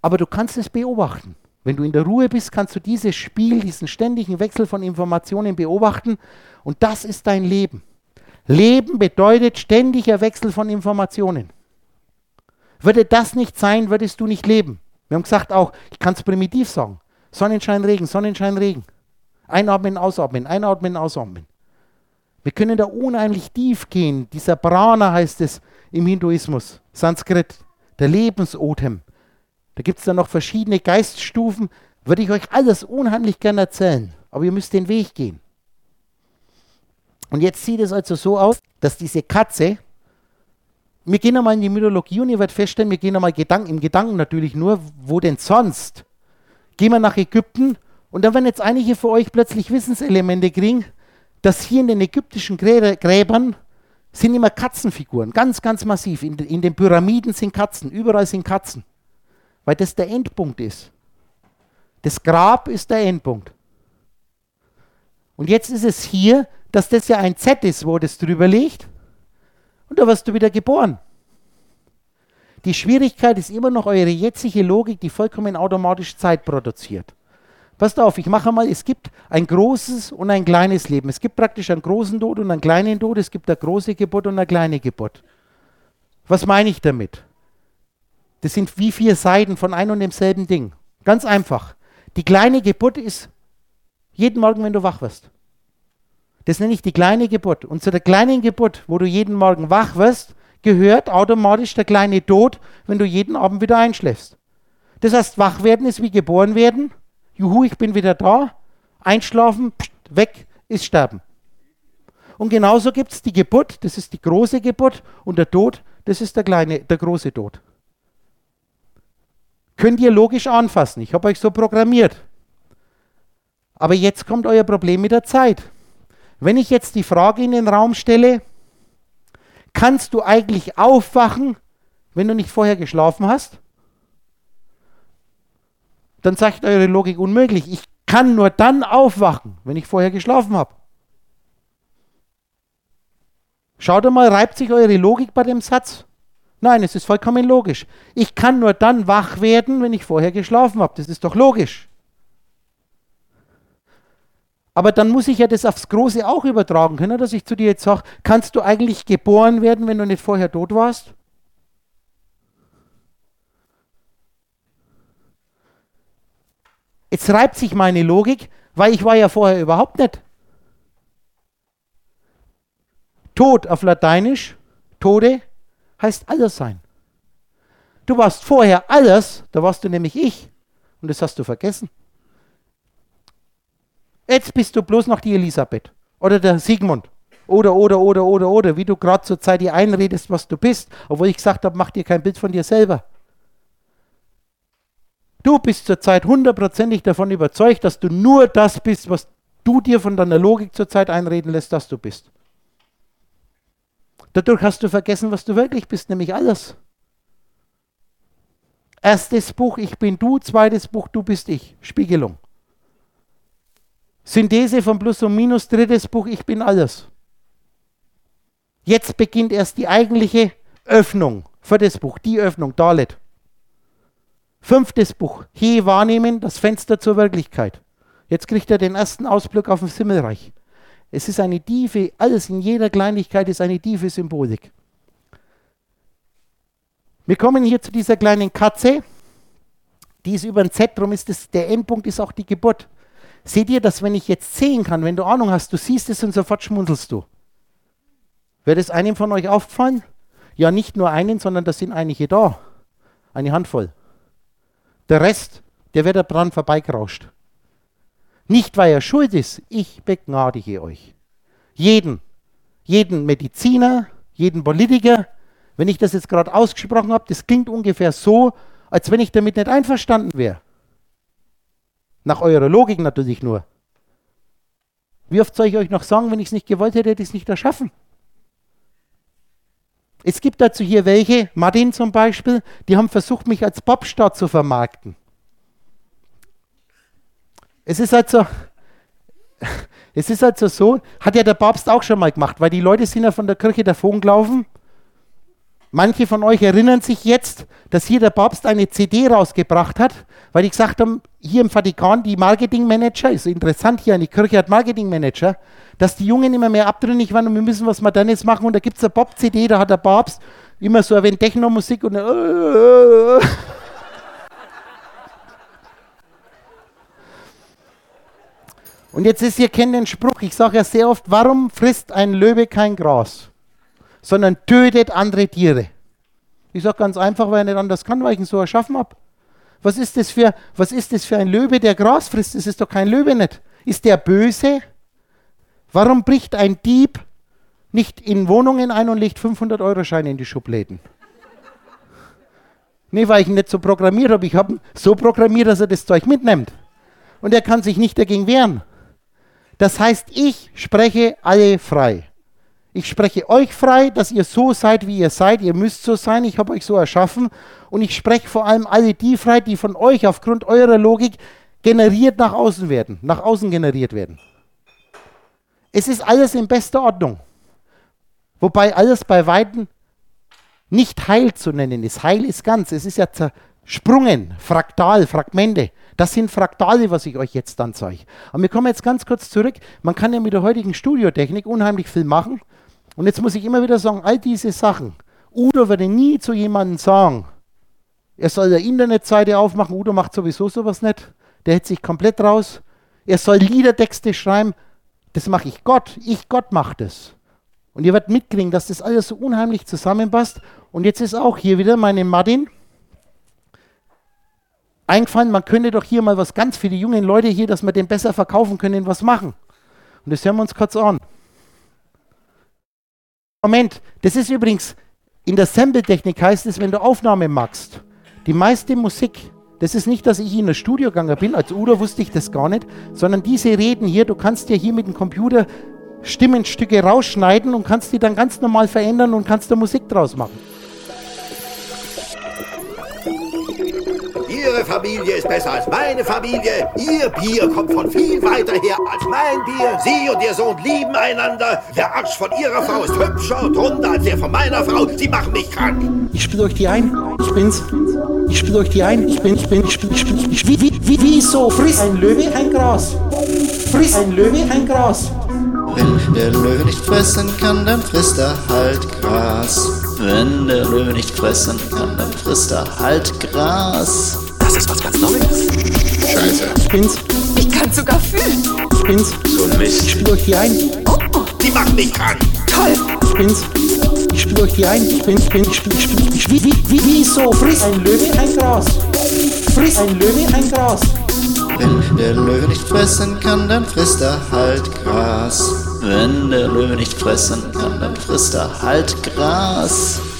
Aber du kannst es beobachten. Wenn du in der Ruhe bist, kannst du dieses Spiel, diesen ständigen Wechsel von Informationen beobachten. Und das ist dein Leben. Leben bedeutet ständiger Wechsel von Informationen. Würde das nicht sein, würdest du nicht leben. Wir haben gesagt auch, ich kann es primitiv sagen. Sonnenschein, Regen, Sonnenschein, Regen. Einatmen, ausatmen, einatmen, ausatmen. Wir können da unheimlich tief gehen. Dieser Prana heißt es im Hinduismus, Sanskrit, der Lebensatem. Da gibt es dann noch verschiedene Geiststufen. Würde ich euch alles unheimlich gerne erzählen. Aber ihr müsst den Weg gehen. Und jetzt sieht es also so aus, dass diese Katze, wir gehen einmal in die Mythologie und ihr werdet feststellen, wir gehen einmal im Gedanken natürlich nur, wo denn sonst? Gehen wir nach Ägypten und dann werden jetzt einige von euch plötzlich Wissenselemente kriegen, dass hier in den ägyptischen Gräbern sind immer Katzenfiguren, ganz, ganz massiv. In den Pyramiden sind Katzen, überall sind Katzen, weil das der Endpunkt ist. Das Grab ist der Endpunkt. Und jetzt ist es hier, dass das ja ein Z ist, wo das drüber liegt und da wirst du wieder geboren. Die Schwierigkeit ist immer noch eure jetzige Logik, die vollkommen automatisch Zeit produziert. Passt auf, ich mache mal, es gibt ein großes und ein kleines Leben. Es gibt praktisch einen großen Tod und einen kleinen Tod. Es gibt eine große Geburt und eine kleine Geburt. Was meine ich damit? Das sind wie 4 Seiten von ein und demselben Ding. Ganz einfach. Die kleine Geburt ist jeden Morgen, wenn du wach wirst. Das nenne ich die kleine Geburt. Und zu der kleinen Geburt, wo du jeden Morgen wach wirst, gehört automatisch der kleine Tod, wenn du jeden Abend wieder einschläfst. Das heißt, wach werden ist wie geboren werden. Juhu, ich bin wieder da. Einschlafen, weg, ist sterben. Und genauso gibt es die Geburt, das ist die große Geburt, und der Tod, das ist der große Tod. Könnt ihr logisch anfassen. Ich habe euch so programmiert. Aber jetzt kommt euer Problem mit der Zeit. Wenn ich jetzt die Frage in den Raum stelle, kannst du eigentlich aufwachen, wenn du nicht vorher geschlafen hast? Dann sagt eure Logik unmöglich. Ich kann nur dann aufwachen, wenn ich vorher geschlafen habe. Schaut mal, reibt sich eure Logik bei dem Satz? Nein, es ist vollkommen logisch. Ich kann nur dann wach werden, wenn ich vorher geschlafen habe. Das ist doch logisch. Aber dann muss ich ja das aufs Große auch übertragen können, dass ich zu dir jetzt sage, kannst du eigentlich geboren werden, wenn du nicht vorher tot warst? Jetzt reibt sich meine Logik, weil ich war ja vorher überhaupt nicht. Tod auf Lateinisch, Tode, heißt alles sein. Du warst vorher alles, da warst du nämlich ich. Und das hast du vergessen. Jetzt bist du bloß noch die Elisabeth oder der Sigmund oder, wie du gerade zur Zeit dir einredest, was du bist, obwohl ich gesagt habe, mach dir kein Bild von dir selber. Du bist zurzeit 100%ig davon überzeugt, dass du nur das bist, was du dir von deiner Logik zurzeit einreden lässt, dass du bist. Dadurch hast du vergessen, was du wirklich bist, nämlich alles. Erstes Buch, ich bin du, zweites Buch, du bist ich, Spiegelung. Synthese von Plus und Minus, drittes Buch, ich bin alles. Jetzt beginnt erst die eigentliche Öffnung, viertes Buch, die Öffnung, Dalet. 5. Buch, He wahrnehmen, das Fenster zur Wirklichkeit. Jetzt kriegt er den ersten Ausblick auf das Himmelreich. Es ist eine tiefe, alles in jeder Kleinigkeit ist eine tiefe Symbolik. Wir kommen hier zu dieser kleinen Katze, die ist über ein Z, darum ist das, der Endpunkt ist auch die Geburt. Seht ihr, dass wenn ich jetzt sehen kann, wenn du Ahnung hast, du siehst es und sofort schmunzelst du. Wäre das einem von euch aufgefallen? Ja, nicht nur einen, sondern da sind einige da. Eine Handvoll. Der Rest, der wird dran vorbeigerauscht. Nicht, weil er schuld ist, ich begnadige euch. Jeden Mediziner, jeden Politiker, wenn ich das jetzt gerade ausgesprochen habe, das klingt ungefähr so, als wenn ich damit nicht einverstanden wäre. Nach eurer Logik natürlich nur. Wie oft soll ich euch noch sagen, wenn ich es nicht gewollt hätte, hätte ich es nicht erschaffen? Es gibt dazu hier welche, Martin zum Beispiel, die haben versucht, mich als Popstar zu vermarkten. Es ist also so, hat ja der Papst auch schon mal gemacht, weil die Leute sind ja von der Kirche davon gelaufen. Manche von euch erinnern sich jetzt, dass hier der Papst eine CD rausgebracht hat, weil die gesagt haben, hier im Vatikan, die Marketingmanager, ist interessant hier, eine Kirche hat Marketingmanager, dass die Jungen immer mehr abtrünnig waren und wir müssen was Modernes machen. Und da gibt es eine Pop-CD, da hat der Papst immer so ein wenig Techno-Musik und Und jetzt ist, ihr kennt den Spruch, ich sage ja sehr oft, warum frisst ein Löwe kein Gras, sondern tötet andere Tiere? Ich sage ganz einfach, weil er nicht anders kann, weil ich ihn so erschaffen habe. Was ist das für ein Löwe, der Gras frisst? Das ist doch kein Löwe nicht. Ist der böse? Warum bricht ein Dieb nicht in Wohnungen ein und legt 500-Euro-Scheine in die Schubläden? Nee, weil ich ihn nicht so programmiert habe. Ich habe ihn so programmiert, dass er das Zeug mitnimmt. Und er kann sich nicht dagegen wehren. Das heißt, ich spreche alle frei. Ich spreche euch frei, dass ihr so seid, wie ihr seid. Ihr müsst so sein, ich habe euch so erschaffen. Und ich spreche vor allem alle die frei, die von euch aufgrund eurer Logik generiert nach außen generiert werden. Es ist alles in bester Ordnung. Wobei alles bei Weitem nicht Heil zu nennen ist. Heil ist ganz. Es ist ja zersprungen, fraktal, Fragmente. Das sind Fraktale, was ich euch jetzt dann zeige. Aber wir kommen jetzt ganz kurz zurück. Man kann ja mit der heutigen Studiotechnik unheimlich viel machen. Und jetzt muss ich immer wieder sagen, all diese Sachen. Udo würde nie zu jemandem sagen, er soll eine Internetseite aufmachen. Udo macht sowieso sowas nicht. Der hält sich komplett raus. Er soll Liedertexte schreiben. Das mache ich Gott. Gott mache das. Und ihr werdet mitkriegen, dass das alles so unheimlich zusammenpasst. Und jetzt ist auch hier wieder meine Martin eingefallen, man könnte doch hier mal was ganz für die jungen Leute hier, dass wir den besser verkaufen können, was machen. Und das hören wir uns kurz an. Moment, das ist übrigens, in der Sample-Technik heißt es, wenn du Aufnahmen machst, die meiste Musik, das ist nicht, dass ich in ein Studio gegangen bin, als Udo wusste ich das gar nicht, sondern diese Reden hier, du kannst dir hier mit dem Computer Stimmenstücke rausschneiden und kannst die dann ganz normal verändern und kannst da Musik draus machen. Ihre Familie ist besser als meine Familie. Ihr Bier kommt von viel weiter her als mein Bier. Sie und Ihr Sohn lieben einander. Der Arsch von Ihrer Frau ist hübscher und runder als der von meiner Frau. Sie machen mich krank. Ich spiele euch die ein. Ich bin's. Ich spiele euch die ein. Wieso frisst ein Löwe ein Gras? Frisst ein Löwe ein Gras? Wenn der Löwe nicht fressen kann, dann frisst er halt Gras. Wenn der Löwe nicht fressen kann, dann frisst er halt Gras. Das ist was ganz Neues. Scheiße. Ich bin's. Ich kann's sogar fühlen. Ich bin's. So ein Mist. Ich spiele euch die ein. Oh, Sie machen mich krank. toll. Ich bin's. Ich spiele euch die ein. Wieso frisst ein Löwe ein Gras? Frisst ein Löwe ein Gras? Wenn der Löwe nicht fressen kann, dann frisst er halt Gras. Wenn der Löwe nicht fressen kann, dann frisst er halt Gras.